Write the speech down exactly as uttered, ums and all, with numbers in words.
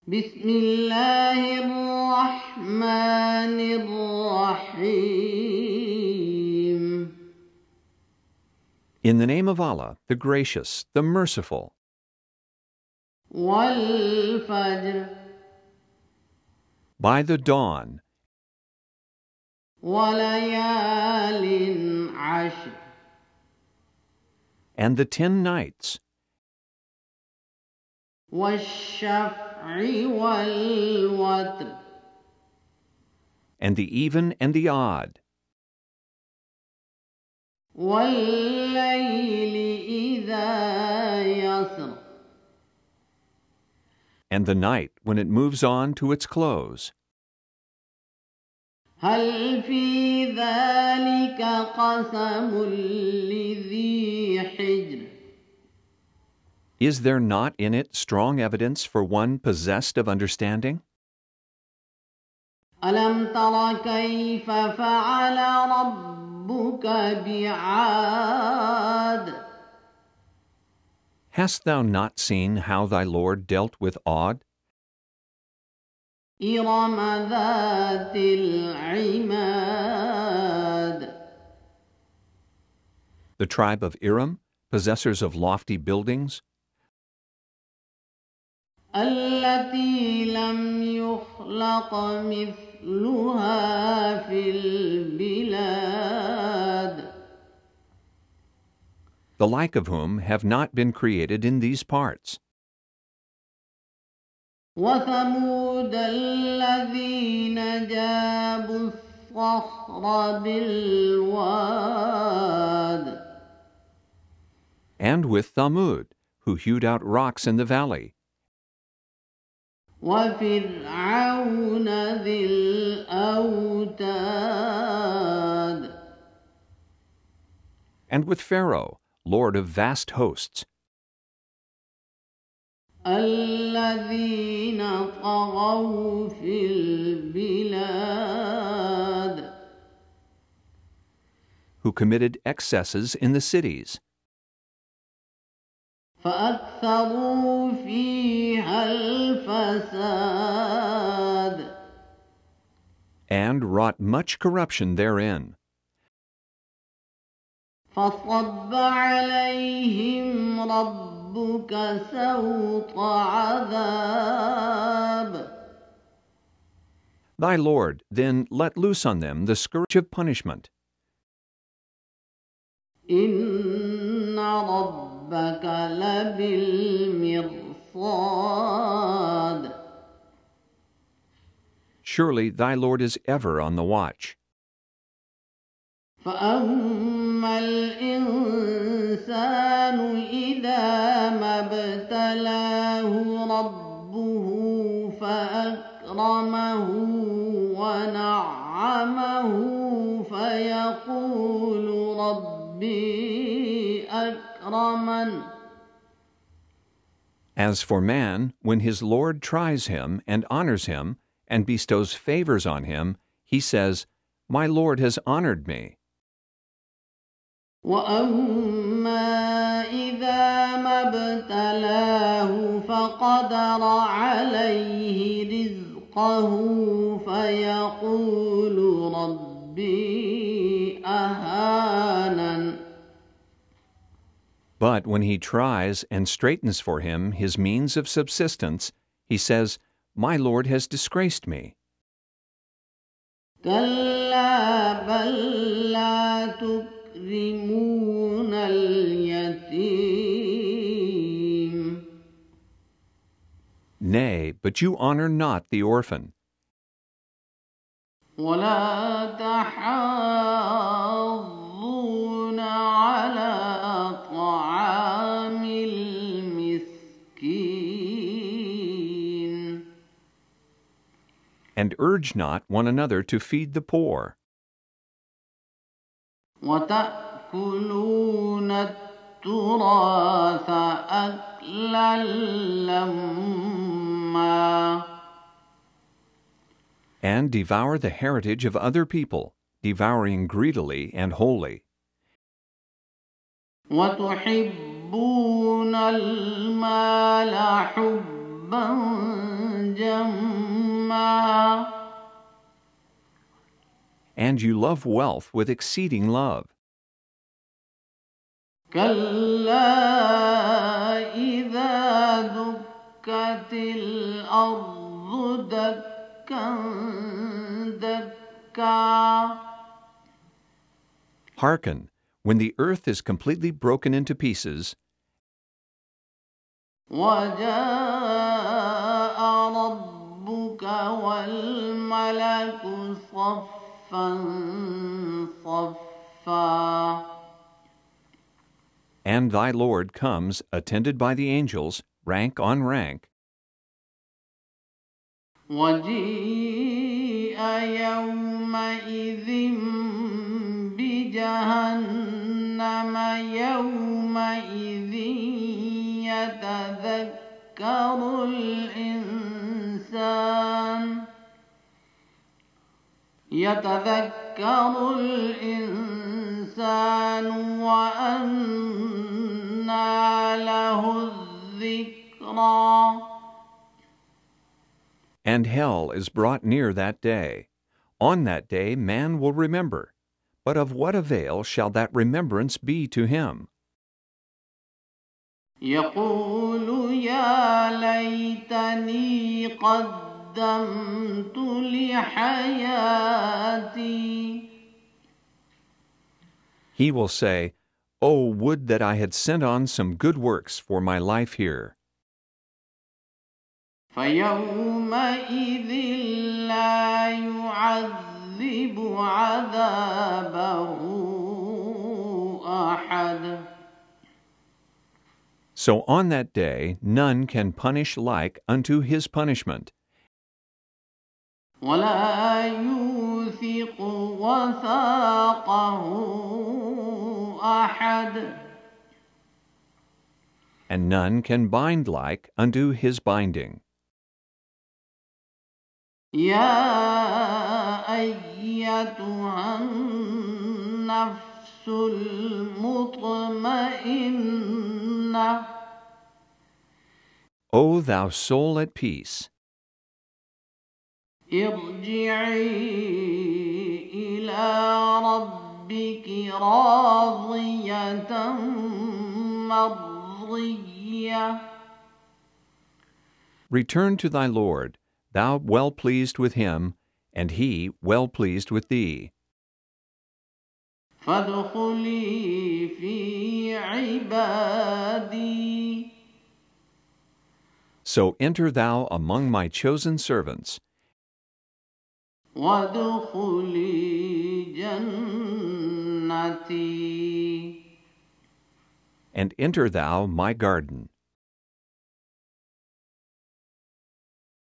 بسم الله الرحمن الرحيم. In the name of Allah, the Gracious, the Merciful. والفجر By the dawn, وليال عشر and the ten nights, والشفع والوتر and the even and the odd, والليل إذا يسر and the night when it moves on to its close. هل في ذلك قسم لذي حجر Is there not in it strong evidence for one possessed of understanding? ألم تر كيف فعل ربك بعاد Hast thou not seen how thy Lord dealt with Ad, إرم ذات العماد the tribe of Iram, possessors of lofty buildings, التي لم يخلق مثلها في البلاد the like of whom have not been created in these parts, وثمود الذين جابوا الصخر بالواد and with Thamud, who hewed out rocks in the valley, وفرعون ذي الأوتاد and with Pharaoh, lord of vast hosts, الذين طغوا في البلاد who committed excesses in the cities, فأكثروا فيها الفساد and wrought much corruption therein. فصب عليهم ربك سوط عذاب Thy Lord then let loose on them the scourge of punishment. إن ربك لبالمرصاد Surely thy Lord is ever on the watch. فأما الإنسان إذا ما ابتلاه ربه فأكرمه ونعمه فيقول ربي أكرمن As for man, when his Lord tries him and honors him and bestows favors on him, he says, My Lord has honored me. وأما إذا ما ابتلاه فقدر عليه رزقه فيقول ربي أهانن But when he tries and straightens for him his means of subsistence, he says, My Lord has disgraced me. كلا بل لا تكرمون اليتيم Nay, but you honor not the orphan, ولا تحاضون على طعام المسكين and urge not one another to feed the poor, وتأكلون التراث أكلا لما and devour the heritage of other people, devouring greedily and wholly, وتحبون المال حبا and you love wealth with exceeding love. كلا إذا دكت الأرض دكا دكا. Hearken, when the earth is completely broken into pieces, وجاء ربك والملك صفا صفا. and thy Lord comes attended by the angels, rank on rank, وجيء يومئذ بجهنم يومئذ يتذكر الإنسان يتذكر الإنسان وأنى له الذكرى. and hell is brought near that day. On that day man will remember, but of what avail shall that remembrance be to him? يقول يا ليتني قدمت لحياتي. He will say, Oh, would that I had sent on some good works for my life here. فيومئذ لا يعذب عذابه أحد. So on that day none can punish like unto his punishment, ولا يوثق وثاقه أحد. and none can bind like unto his binding. يا أيتها النفس المطمئنة. O thou soul at peace, ارجعي إلى ربك راضية مرضية. return to thy Lord, thou well pleased with him, and he well pleased with thee. فادخلي في عبادي. So enter thou among my chosen servants, وادخلي جنتي. and enter thou my garden.